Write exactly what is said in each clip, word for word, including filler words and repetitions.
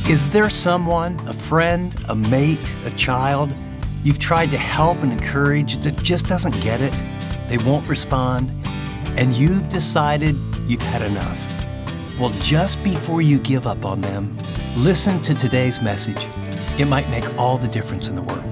Is there someone, a friend, a mate, a child, you've tried to help and encourage that just doesn't get it? They won't respond, and you've decided you've had enough. Well, just before you give up on them, listen to today's message. It might make all the difference in the world.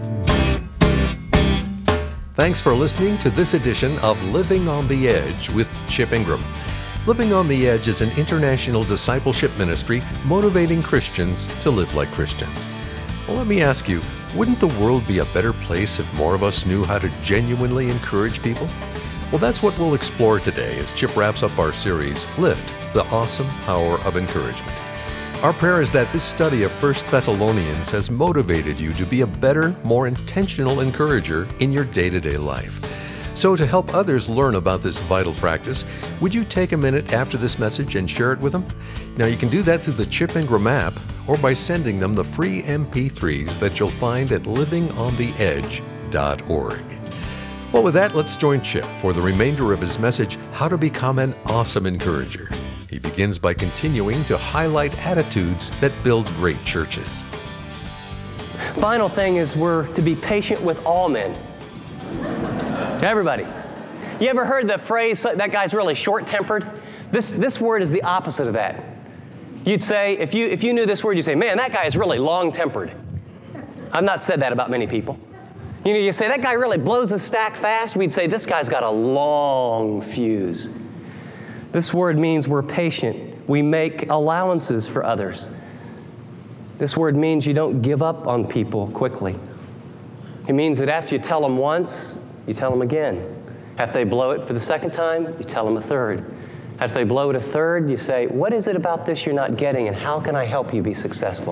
Thanks for listening to this edition of Living on the Edge with Chip Ingram. Living on the Edge is an international discipleship ministry motivating Christians to live like Christians. Well, let me ask you, wouldn't the world be a better place if more of us knew how to genuinely encourage people? Well, that's what we'll explore today as Chip wraps up our series, Lift, the Awesome Power of Encouragement. Our prayer is that this study of First Thessalonians has motivated you to be a better, more intentional encourager in your day-to-day life. So to help others learn about this vital practice, would you take a minute after this message and share it with them? Now you can do that through the Chip Ingram app or by sending them the free M P threes that you'll find at living on the edge dot org. Well, with that, let's join Chip for the remainder of his message, How to Become an Awesome Encourager. He begins by continuing to highlight attitudes that build great churches. Final thing is we're to be patient with all men. Everybody. You ever heard the phrase, that guy's really short-tempered? This, this word is the opposite of that. You'd say, if you, if you knew this word, you'd say, man, that guy is really long-tempered. I've not said that about many people. You know, you say, that guy really blows the stack fast. We'd say, this guy's got a long fuse. This word means we're patient. We make allowances for others. This word means you don't give up on people quickly. It means that after you tell them once, you tell them again. After they blow it for the second time, you tell them a third. After they blow it a third, you say, what is it about this you're not getting, and how can I help you be successful?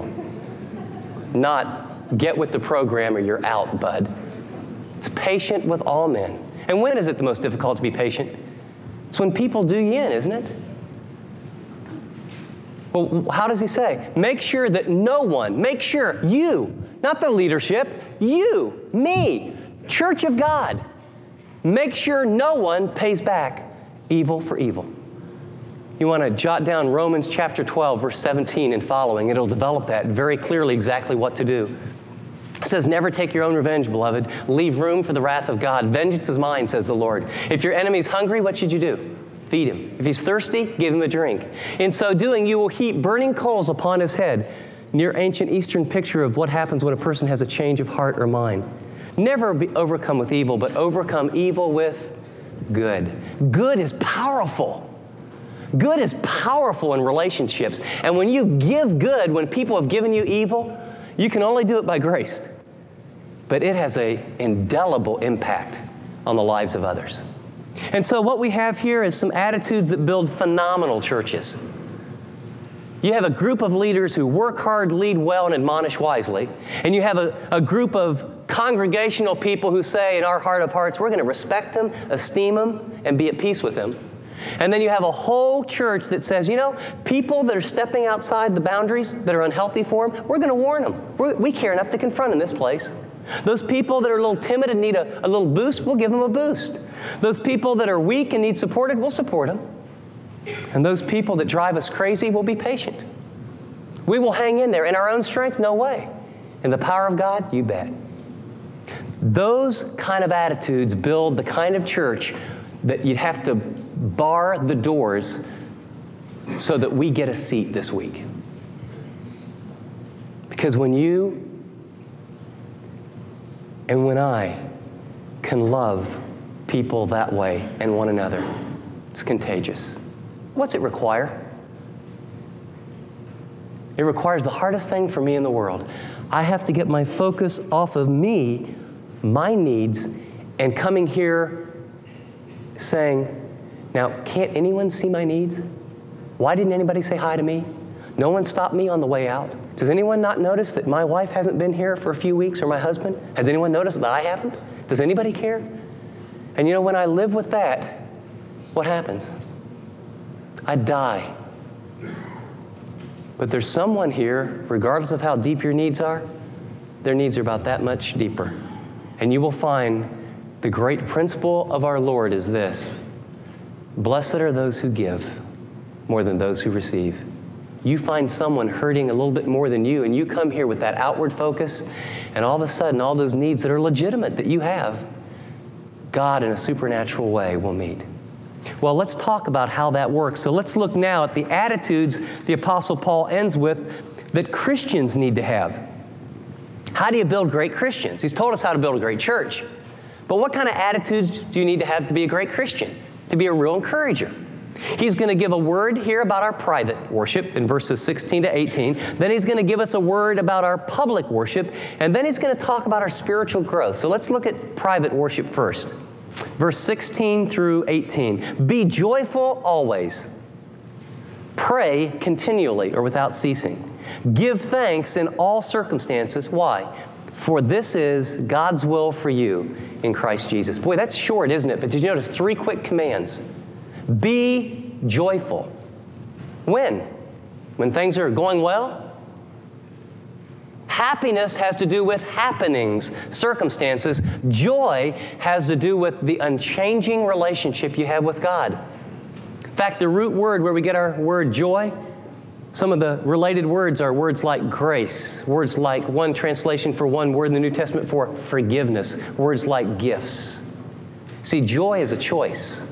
Not, get with the program or you're out, bud. It's patient with all men. And when is it the most difficult to be patient? It's when people do you in, isn't it? Well, how does he say? Make sure that no one, make sure you, not the leadership, you, me, Church of God, make sure no one pays back evil for evil. You want to jot down Romans chapter twelve, verse seventeen and following. It'll develop that very clearly exactly what to do. It says, never take your own revenge, beloved. Leave room for the wrath of God. Vengeance is mine, says the Lord. If your enemy's hungry, what should you do? Feed him. If he's thirsty, give him a drink. In so doing, you will heap burning coals upon his head. Near ancient Eastern picture of what happens when a person has a change of heart or mind. Never be overcome with evil, but overcome evil with good. Good is powerful. Good is powerful in relationships. And when you give good, when people have given you evil, you can only do it by grace. But it has an indelible impact on the lives of others. And so what we have here is some attitudes that build phenomenal churches. You have a group of leaders who work hard, lead well, and admonish wisely. And you have a, a group of congregational people who say in our heart of hearts, we're going to respect them, esteem them, and be at peace with them. And then you have a whole church that says, you know, people that are stepping outside the boundaries that are unhealthy for them, we're going to warn them. We're, we care enough to confront in this place. Those people that are a little timid and need a, a little boost, we'll give them a boost. Those people that are weak and need supported, we'll support them. And those people that drive us crazy, we'll be patient. We will hang in there. In our own strength, no way. In the power of God, you bet. Those kind of attitudes build the kind of church that you'd have to bar the doors so that we get a seat this week. Because when you and when I can love people that way and one another, it's contagious. What's it require? It requires the hardest thing for me in the world. I have to get my focus off of me, my needs, and coming here saying, now, can't anyone see my needs? Why didn't anybody say hi to me? No one stopped me on the way out. Does anyone not notice that my wife hasn't been here for a few weeks, or my husband? Has anyone noticed that I haven't? Does anybody care? And you know, when I live with that, what happens? I die. But there's someone here, regardless of how deep your needs are, their needs are about that much deeper. And you will find the great principle of our Lord is this: blessed are those who give more than those who receive. you find someone hurting a little bit more than you, and you come here with that outward focus, and all of a sudden, all those needs that are legitimate that you have, God in a supernatural way will meet. Well, let's talk about how that works. So let's look now at the attitudes the Apostle Paul ends with that Christians need to have. How do you build great Christians? He's told us how to build a great church. But what kind of attitudes do you need to have to be a great Christian, to be a real encourager? He's going to give a word here about our private worship in verses sixteen to eighteen. Then he's going to give us a word about our public worship. And then he's going to talk about our spiritual growth. So let's look at private worship first. Verse sixteen through eighteen. Be joyful always. Pray continually or without ceasing. Give thanks in all circumstances. Why? For this is God's will for you in Christ Jesus. Boy, that's short, isn't it? But did you notice three quick commands? Be joyful. When? When things are going well? Happiness has to do with happenings, circumstances. Joy has to do with the unchanging relationship you have with God. In fact, the root word where we get our word joy, some of the related words are words like grace, words like one translation for one word in the New Testament for forgiveness, words like gifts. See, joy is a choice.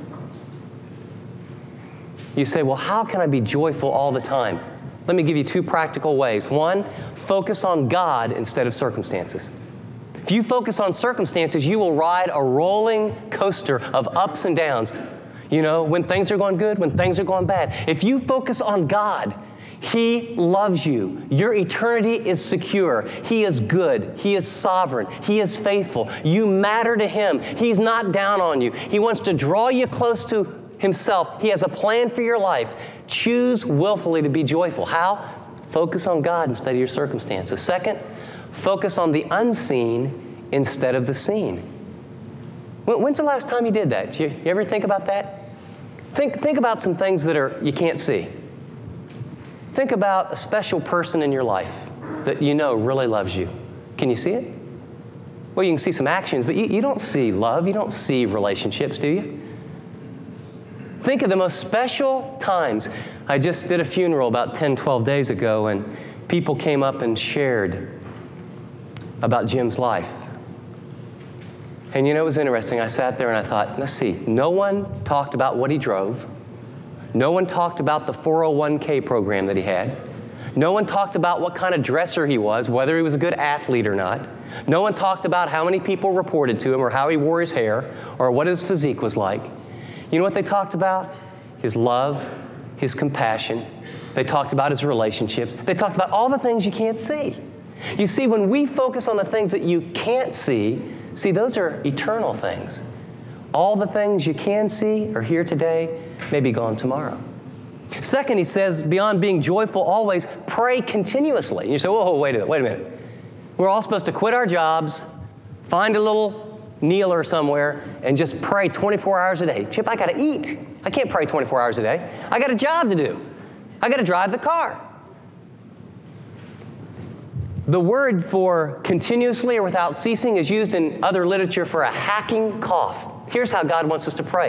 You say, well, how can I be joyful all the time? Let me give you two practical ways. One, focus on God instead of circumstances. If you focus on circumstances, you will ride a rolling coaster of ups and downs. You know, when things are going good, when things are going bad. If you focus on God, He loves you. Your eternity is secure. He is good. He is sovereign. He is faithful. You matter to Him. He's not down on you. He wants to draw you close to Himself. He has a plan for your life. Choose willfully to be joyful. How? Focus on God instead of your circumstances. Second, focus on the unseen instead of the seen. When's the last time you did that? You, you ever think about that? Think, think about some things that are you can't see. Think about a special person in your life that you know really loves you. Can you see it? Well, you can see some actions, but you, you don't see love. You don't see relationships, do you? Think of the most special times. I just did a funeral about ten, twelve days ago, and people came up and shared about Jim's life. And you know, it was interesting. I sat there and I thought, let's see, no one talked about what he drove. No one talked about the four oh one k program that he had. No one talked about what kind of dresser he was, whether he was a good athlete or not. No one talked about how many people reported to him or how he wore his hair or what his physique was like. You know what they talked about? His love, his compassion. They talked about his relationships. They talked about all the things you can't see. You see, when we focus on the things that you can't see, see, those are eternal things. All the things you can see are here today, may be gone tomorrow. Second, he says, beyond being joyful always, pray continuously. And you say, whoa, wait a minute, wait a minute. We're all supposed to quit our jobs, find a little kneeler somewhere, and just pray twenty-four hours a day. Chip, I got to eat. I can't pray twenty-four hours a day. I got a job to do. I got to drive the car. The word for continuously or without ceasing is used in other literature for a hacking cough. Here's how God wants us to pray.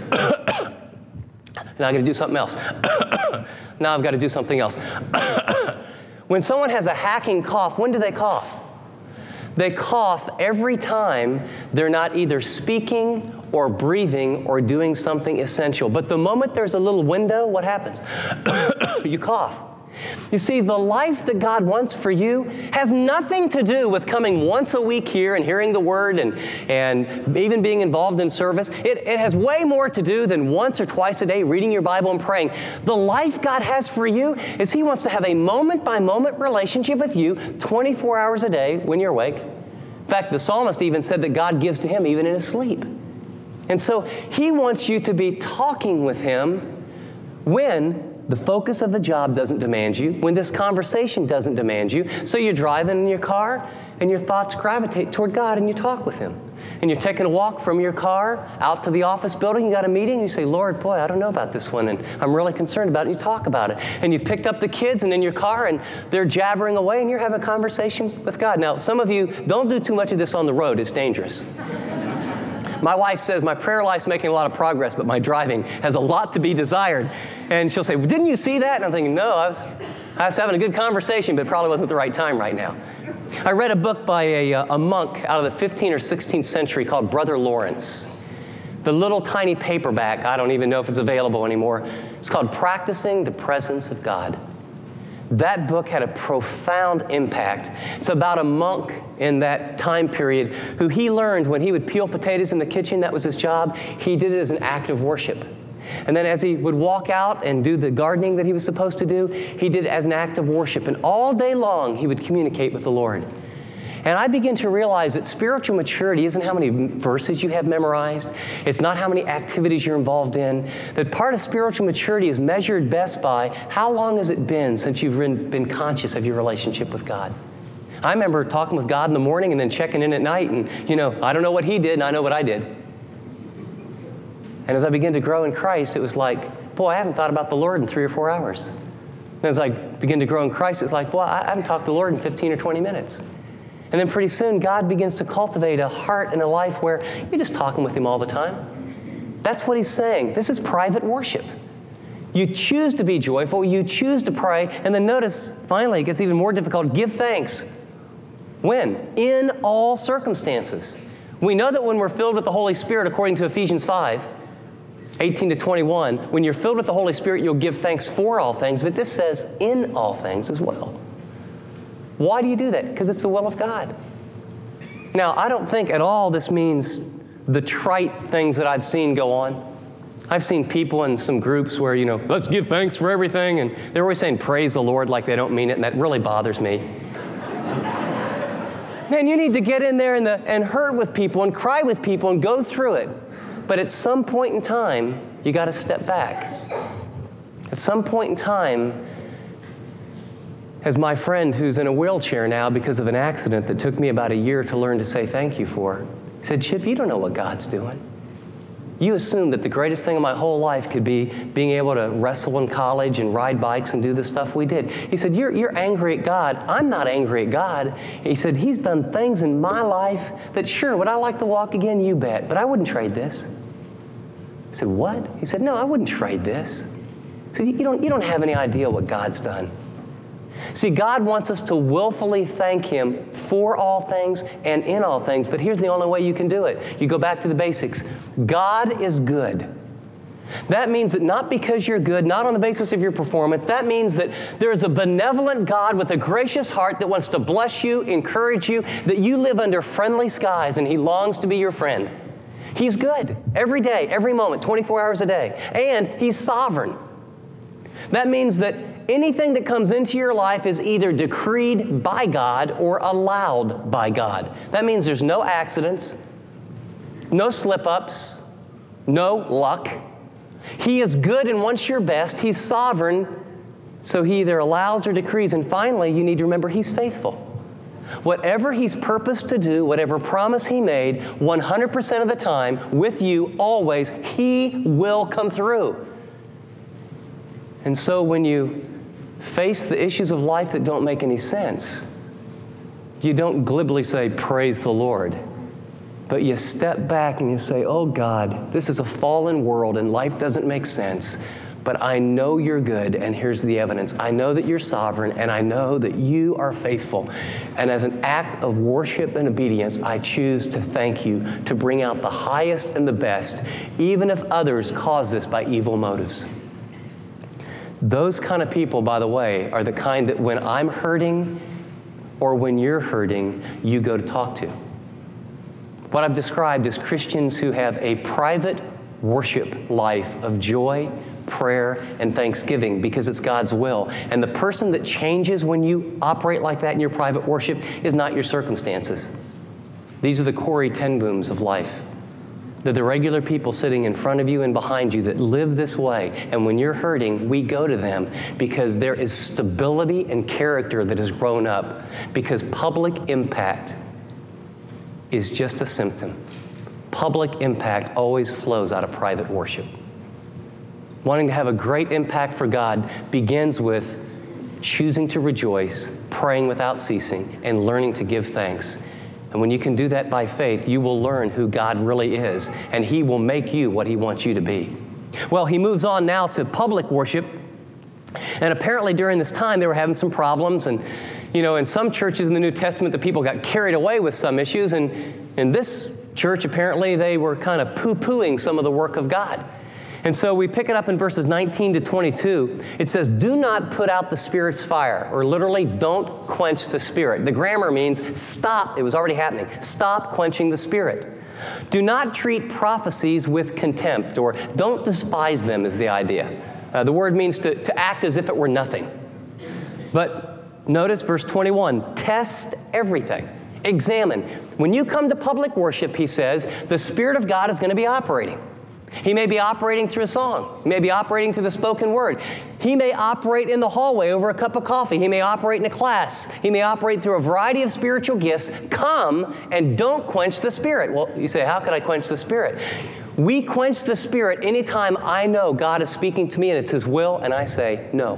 Now I've got to do something else. Now I've got to do something else. When someone has a hacking cough, when do they cough? They cough every time they're not either speaking or breathing or doing something essential. But the moment there's a little window, what happens? You cough. You see, the life that God wants for you has nothing to do with coming once a week here and hearing the Word and, and even being involved in service. It, it has way more to do than once or twice a day reading your Bible and praying. The life God has for you is He wants to have a moment-by-moment relationship with you twenty-four hours a day when you're awake. In fact, the psalmist even said that God gives to him even in his sleep. And so He wants you to be talking with Him when the focus of the job doesn't demand you, when this conversation doesn't demand you. So you're driving in your car and your thoughts gravitate toward God and you talk with Him. And you're taking a walk from your car out to the office building, you got a meeting, and you say, Lord, boy, I don't know about this one, and I'm really concerned about it, and you talk about it. And you've picked up the kids and in your car, and they're jabbering away, and you're having a conversation with God. Now, some of you, don't do too much of this on the road. It's dangerous. My wife says my prayer life's making a lot of progress, but my driving has a lot to be desired. And she'll say, well, didn't you see that? And I'm thinking, no, I was, I was having a good conversation, but it probably wasn't the right time right now. I read a book by a, a monk out of the fifteenth or sixteenth century called Brother Lawrence. The little tiny paperback, I don't even know if it's available anymore. It's called Practicing the Presence of God. That book had a profound impact. It's about a monk in that time period who he learned when he would peel potatoes in the kitchen, that was his job, he did it as an act of worship. And then as he would walk out and do the gardening that he was supposed to do, he did it as an act of worship. And all day long, he would communicate with the Lord. And I began to realize that spiritual maturity isn't how many verses you have memorized. It's not how many activities you're involved in. That part of spiritual maturity is measured best by how long has it been since you've been conscious of your relationship with God. I remember talking with God in the morning and then checking in at night, and, you know, I don't know what He did, and I know what I did. And as I began to grow in Christ, it was like, boy, I haven't thought about the Lord in three or four hours. And as I begin to grow in Christ, it's like, boy, I haven't talked to the Lord in fifteen or twenty minutes. And then pretty soon, God begins to cultivate a heart and a life where you're just talking with Him all the time. That's what He's saying. This is private worship. You choose to be joyful. You choose to pray. And then notice, finally, it gets even more difficult. Give thanks. When? In all circumstances. We know that when we're filled with the Holy Spirit, according to Ephesians five, eighteen to twenty-one, when you're filled with the Holy Spirit, you'll give thanks for all things. But this says in all things as well. Why do you do that? Because it's the will of God. Now, I don't think at all this means the trite things that I've seen go on. I've seen people in some groups where, you know, let's give thanks for everything, and they're always saying praise the Lord like they don't mean it, and that really bothers me. Man, you need to get in there and, the, and hurt with people and cry with people and go through it. But at some point in time, you got to step back. At some point in time, as my friend who's in a wheelchair now because of an accident that took me about a year to learn to say thank you for, he said, Chip, you don't know what God's doing. You assume that the greatest thing in my whole life could be being able to wrestle in college and ride bikes and do the stuff we did. He said, you're, you're angry at God. I'm not angry at God. He said, He's done things in my life that, sure, would I like to walk again? You bet. But I wouldn't trade this. I said, what? He said, no, I wouldn't trade this. He said, you don't, you don't have any idea what God's done. See, God wants us to willfully thank Him for all things and in all things, but here's the only way you can do it. You go back to the basics. God is good. That means that not because you're good, not on the basis of your performance, that means that there is a benevolent God with a gracious heart that wants to bless you, encourage you, that you live under friendly skies, and He longs to be your friend. He's good every day, every moment, twenty-four hours a day, and He's sovereign. That means that anything that comes into your life is either decreed by God or allowed by God. That means there's no accidents, no slip-ups, no luck. He is good and wants your best. He's sovereign, so He either allows or decrees. And finally, you need to remember He's faithful. Whatever He's purposed to do, whatever promise He made, one hundred percent of the time, with you, always, He will come through. And so when you face the issues of life that don't make any sense, you don't glibly say, praise the Lord. But you step back and you say, oh God, this is a fallen world and life doesn't make sense. But I know you're good, and here's the evidence. I know that you're sovereign, and I know that you are faithful. And as an act of worship and obedience, I choose to thank you, to bring out the highest and the best, even if others cause this by evil motives. Those kind of people, by the way, are the kind that when I'm hurting or when you're hurting, you go to talk to. What I've described is Christians who have a private worship life of joy, prayer, and thanksgiving because it's God's will. And the person that changes when you operate like that in your private worship is not your circumstances. These are the Corrie ten Booms of life. They're the regular people sitting in front of you and behind you that live this way. And when you're hurting, we go to them because there is stability and character that has grown up, because public impact is just a symptom. Public impact always flows out of private worship. Wanting to have a great impact for God begins with choosing to rejoice, praying without ceasing, and learning to give thanks. And when you can do that by faith, you will learn who God really is, and He will make you what He wants you to be. Well, he moves on now to public worship. And apparently during this time, they were having some problems. And, you know, in some churches in the New Testament, the people got carried away with some issues. And in this church, apparently, they were kind of poo-pooing some of the work of God. And so we pick it up in verses nineteen to twenty-two. It says, do not put out the Spirit's fire, or literally, don't quench the Spirit. The grammar means stop. It was already happening. Stop quenching the Spirit. Do not treat prophecies with contempt, or don't despise them is the idea. Uh, the word means to, to act as if it were nothing. But notice verse twenty-one, test everything. Examine. When you come to public worship, he says, the Spirit of God is going to be operating. He may be operating through a song. He may be operating through the spoken word. He may operate in the hallway over a cup of coffee. He may operate in a class. He may operate through a variety of spiritual gifts. Come and don't quench the Spirit. Well, you say, how can I quench the Spirit? We quench the Spirit anytime I know God is speaking to me and it's His will, and I say, no.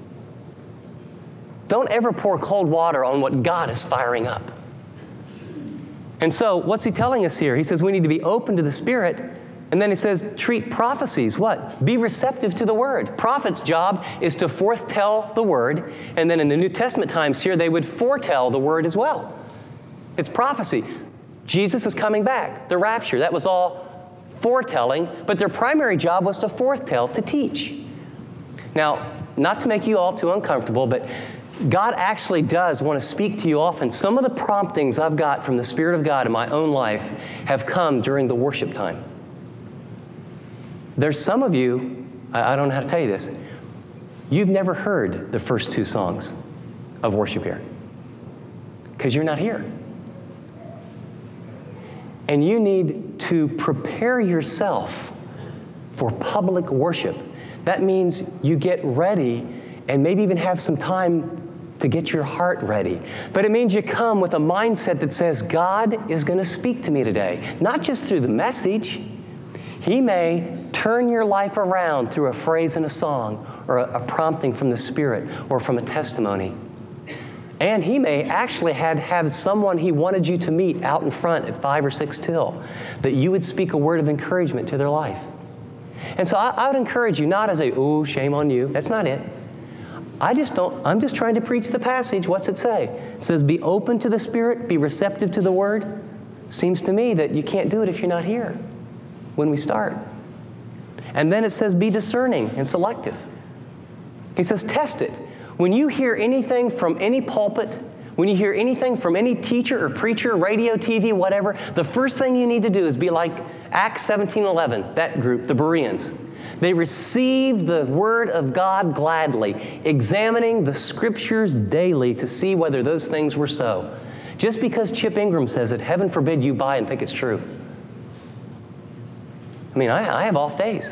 Don't ever pour cold water on what God is firing up. And so, what's he telling us here? He says we need to be open to the Spirit. And then he says, treat prophecies, what? Be receptive to the Word. Prophet's job is to foretell the Word. And then in the New Testament times here, they would foretell the Word as well. It's prophecy. Jesus is coming back. The rapture, that was all foretelling. But their primary job was to foretell, to teach. Now, not to make you all too uncomfortable, but God actually does want to speak to you often. Some of the promptings I've got from the Spirit of God in my own life have come during the worship time. There's some of you, I don't know how to tell you this, you've never heard the first two songs of worship here because you're not here. And you need to prepare yourself for public worship. That means you get ready and maybe even have some time to get your heart ready. But it means you come with a mindset that says, God is going to speak to me today, not just through the message. He may turn your life around through a phrase in a song or a, a prompting from the Spirit or from a testimony. And He may actually had, have someone He wanted you to meet out in front at five or six till, that you would speak a word of encouragement to their life. And so I, I would encourage you not as a, ooh, shame on you. That's not it. I just don't, I'm just trying to preach the passage. What's it say? It says, be open to the Spirit, be receptive to the Word. Seems to me that you can't do it if you're not here when we start. And then it says, be discerning and selective. He says, test it. When you hear anything from any pulpit, when you hear anything from any teacher or preacher, radio, T V, whatever, the first thing you need to do is be like Acts seventeen eleven, that group, the Bereans. They received the Word of God gladly, examining the Scriptures daily to see whether those things were so. Just because Chip Ingram says it, heaven forbid you buy and think it's true. I mean, I, I have off days.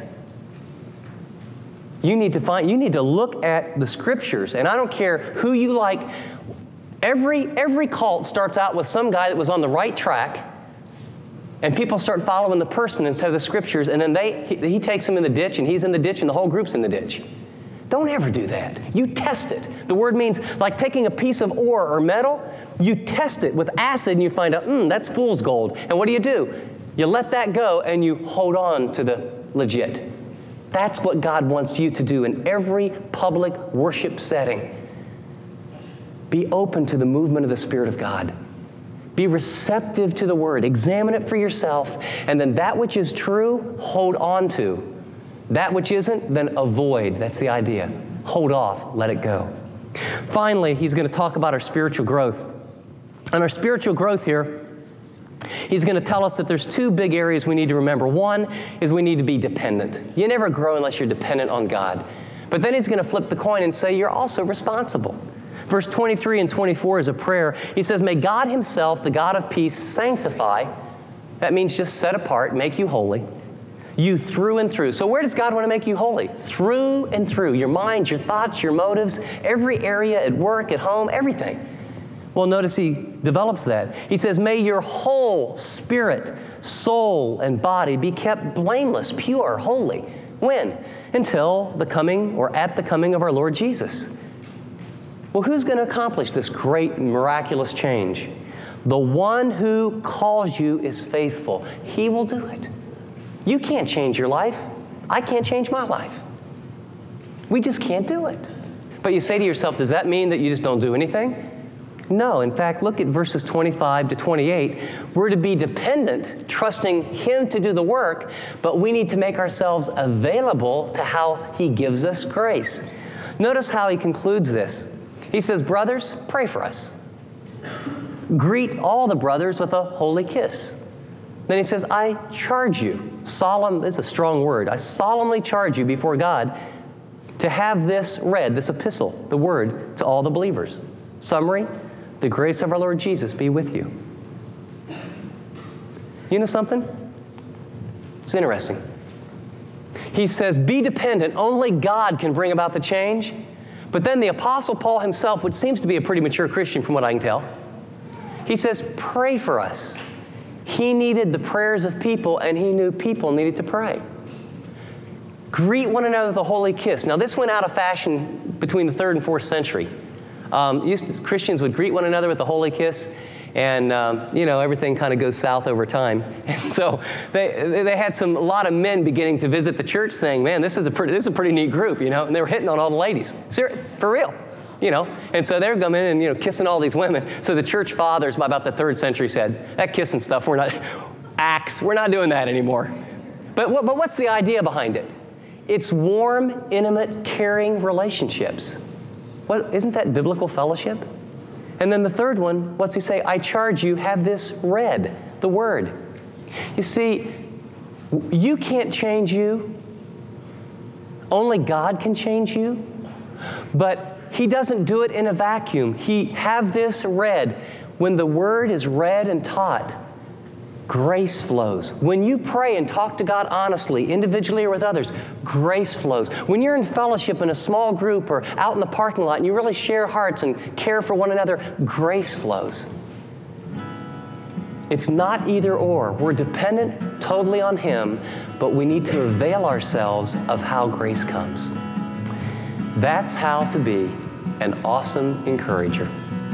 You need to find, you need to look at the Scriptures, and I don't care who you like. Every, every cult starts out with some guy that was on the right track, and people start following the person instead of the Scriptures, and then they, he, he takes them in the ditch, and he's in the ditch, and the whole group's in the ditch. Don't ever do that. You test it. The word means like taking a piece of ore or metal, you test it with acid, and you find out, hmm, that's fool's gold. And what do you do? You let that go, and you hold on to the legit. That's what God wants you to do in every public worship setting. Be open to the movement of the Spirit of God. Be receptive to the Word. Examine it for yourself. And then that which is true, hold on to. That which isn't, then avoid. That's the idea. Hold off. Let it go. Finally, he's going to talk about our spiritual growth. And our spiritual growth here, he's going to tell us that there's two big areas we need to remember. One is we need to be dependent. You never grow unless you're dependent on God. But then he's going to flip the coin and say you're also responsible. Verse twenty-three and twenty-four is a prayer. He says, may God Himself, the God of peace, sanctify. That means just set apart, make you holy. You through and through. So where does God want to make you holy? Through and through. Your mind, your thoughts, your motives, every area at work, at home, everything. Well, notice he develops that. He says, may your whole spirit, soul, and body be kept blameless, pure, holy. When? Until the coming or at the coming of our Lord Jesus. Well, who's going to accomplish this great miraculous change? The one who calls you is faithful. He will do it. You can't change your life. I can't change my life. We just can't do it. But you say to yourself, does that mean that you just don't do anything? No. In fact, look at verses twenty-five to twenty-eight. We're to be dependent, trusting Him to do the work, but we need to make ourselves available to how He gives us grace. Notice how he concludes this. He says, brothers, pray for us. Greet all the brothers with a holy kiss. Then he says, I charge you, solemn, this is a strong word, I solemnly charge you before God to have this read, this epistle, the word, to all the believers. Summary, the grace of our Lord Jesus be with you. You know something? It's interesting. He says, be dependent. Only God can bring about the change. But then the Apostle Paul himself, which seems to be a pretty mature Christian from what I can tell, he says, pray for us. He needed the prayers of people, and he knew people needed to pray. Greet one another with a holy kiss. Now, this went out of fashion between the third and fourth century. Um, used to, Christians would greet one another with a holy kiss, and um, you know, everything kind of goes south over time. And so they they had some a lot of men beginning to visit the church, saying, "Man, this is a pretty this is a pretty neat group," you know. And they were hitting on all the ladies, Ser- for real, you know. And so they're coming in and you know kissing all these women. So the church fathers, by about the third century, said, "That kissing stuff, we're not Acts, we're not doing that anymore." But what, but what's the idea behind it? It's warm, intimate, caring relationships. What, isn't that biblical fellowship? And then the third one, what's he say? I charge you, have this read, the word. You see, you can't change you. Only God can change you. But he doesn't do it in a vacuum. He have this read. When the word is read and taught, grace flows. When you pray and talk to God honestly, individually or with others, grace flows. When you're in fellowship in a small group or out in the parking lot and you really share hearts and care for one another, grace flows. It's not either or. We're dependent totally on Him, but we need to avail ourselves of how grace comes. That's how to be an awesome encourager.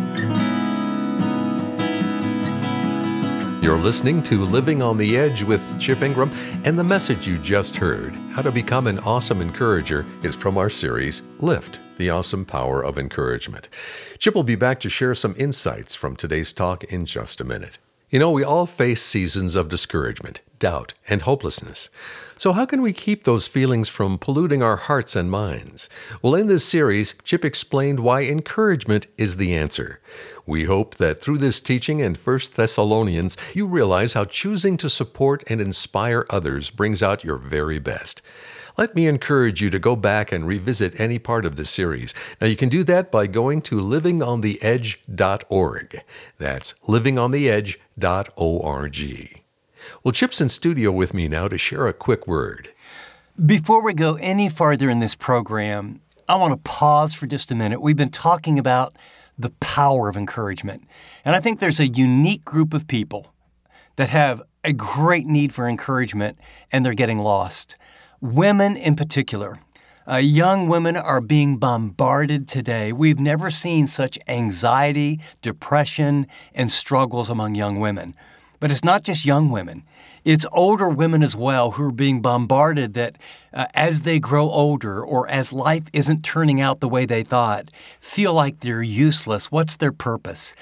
You're listening to Living on the Edge with Chip Ingram, and the message you just heard, How to Become an Awesome Encourager, is from our series, Lift, the Awesome Power of Encouragement. Chip will be back to share some insights from today's talk in just a minute. You know, we all face seasons of discouragement, doubt, and hopelessness. So how can we keep those feelings from polluting our hearts and minds? Well, in this series, Chip explained why encouragement is the answer. We hope that through this teaching in First Thessalonians, you realize how choosing to support and inspire others brings out your very best. Let me encourage you to go back and revisit any part of this series. Now, you can do that by going to living on the edge dot org. That's living on the edge dot org. Well, Chip's in studio with me now to share a quick word. Before we go any farther in this program, I want to pause for just a minute. We've been talking about the power of encouragement. And I think there's a unique group of people that have a great need for encouragement, and they're getting lost. Women in particular. Uh, young women are being bombarded today. We've never seen such anxiety, depression, and struggles among young women. But it's not just young women. It's older women as well who are being bombarded that uh, as they grow older or as life isn't turning out the way they thought, feel like they're useless. What's their purpose?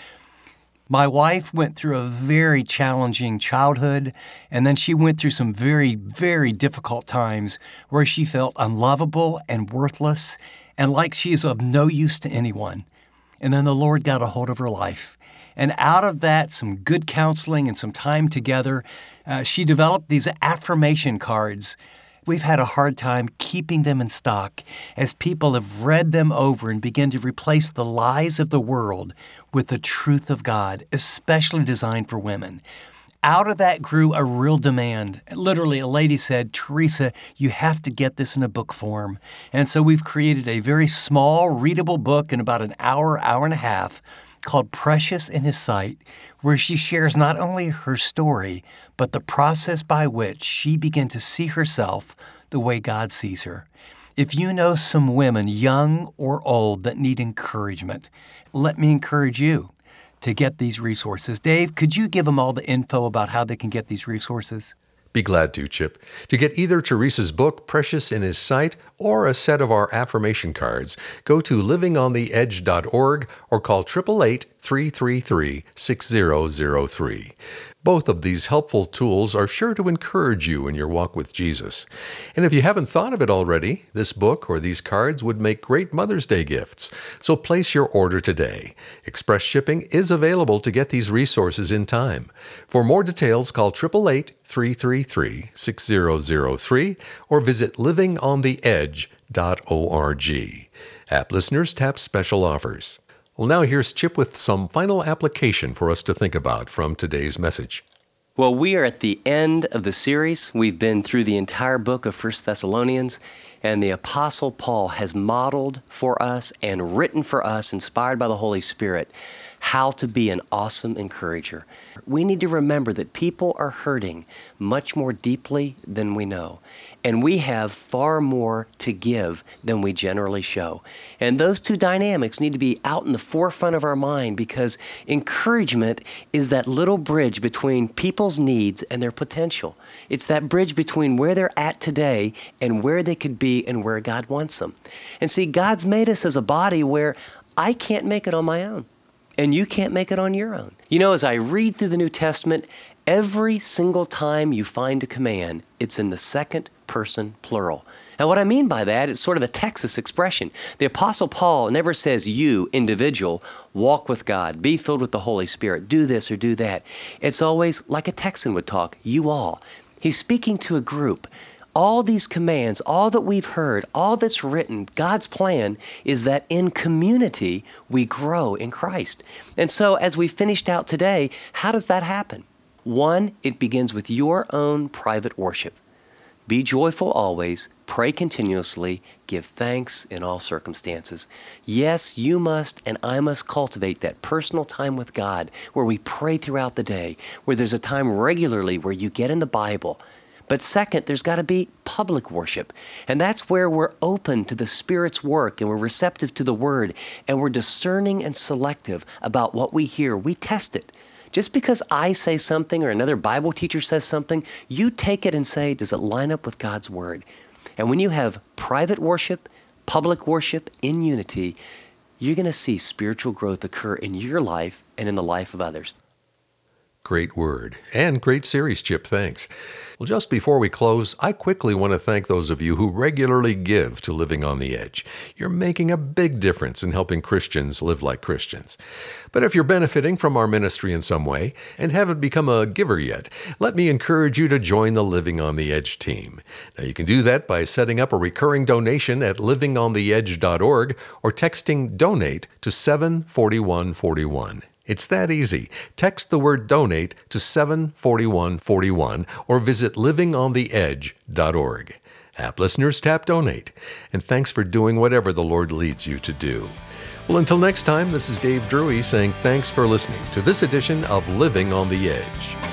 My wife went through a very challenging childhood, and then she went through some very, very difficult times where she felt unlovable and worthless and like she's of no use to anyone. And then the Lord got a hold of her life. And out of that, some good counseling and some time together, uh, she developed these affirmation cards. We've had a hard time keeping them in stock as people have read them over and begin to replace the lies of the world with the truth of God, especially designed for women. Out of that grew a real demand. Literally, a lady said, Teresa, you have to get this in a book form. And so we've created a very small, readable book in about an hour, hour and a half called Precious in His Sight, where she shares not only her story, but the process by which she began to see herself the way God sees her. If you know some women, young or old, that need encouragement, let me encourage you. to get these resources. Dave, could you give them all the info about how they can get these resources? Be glad to, Chip. To get either Teresa's book, Precious in His Sight, or a set of our affirmation cards, go to living on the edge dot org or call eight eight eight, three three three, six zero zero three. Both of these helpful tools are sure to encourage you in your walk with Jesus. And if you haven't thought of it already, this book or these cards would make great Mother's Day gifts. So place your order today. Express shipping is available to get these resources in time. For more details, call eight eight eight, three three three, six zero zero three or visit living on the edge dot org. App listeners tap special offers. Well, now here's Chip with some final application for us to think about from today's message. Well, we are at the end of the series. We've been through the entire book of First Thessalonians, and the Apostle Paul has modeled for us and written for us, inspired by the Holy Spirit, how to be an awesome encourager. We need to remember that people are hurting much more deeply than we know. And we have far more to give than we generally show. And those two dynamics need to be out in the forefront of our mind, because encouragement is that little bridge between people's needs and their potential. It's that bridge between where they're at today and where they could be and where God wants them. And see, God's made us as a body where I can't make it on my own, and you can't make it on your own. You know, as I read through the New Testament, every single time you find a command, it's in the second person plural. And what I mean by that, it's sort of a Texas expression. The Apostle Paul never says you, individual, walk with God, be filled with the Holy Spirit, do this or do that. It's always like a Texan would talk, you all. He's speaking to a group. All these commands, all that we've heard, all that's written, God's plan is that in community we grow in Christ. And so as we finished out today, how does that happen? One, it begins with your own private worship. Be joyful always, pray continuously, give thanks in all circumstances. Yes, you must and I must cultivate that personal time with God where we pray throughout the day, where there's a time regularly where you get in the Bible. But second, there's got to be public worship. And that's where we're open to the Spirit's work and we're receptive to the Word and we're discerning and selective about what we hear. We test it. Just because I say something or another Bible teacher says something, you take it and say, does it line up with God's Word? And when you have private worship, public worship in unity, you're going to see spiritual growth occur in your life and in the life of others. Great word. And great series, Chip. Thanks. Well, just before we close, I quickly want to thank those of you who regularly give to Living on the Edge. You're making a big difference in helping Christians live like Christians. But if you're benefiting from our ministry in some way and haven't become a giver yet, let me encourage you to join the Living on the Edge team. Now, you can do that by setting up a recurring donation at living on the edge dot org or texting DONATE to seven four one four one. It's that easy. Text the word donate to seven four one four one or visit living on the edge dot org. App listeners tap donate. And thanks for doing whatever the Lord leads you to do. Well, until next time, this is Dave Drury saying thanks for listening to this edition of Living on the Edge.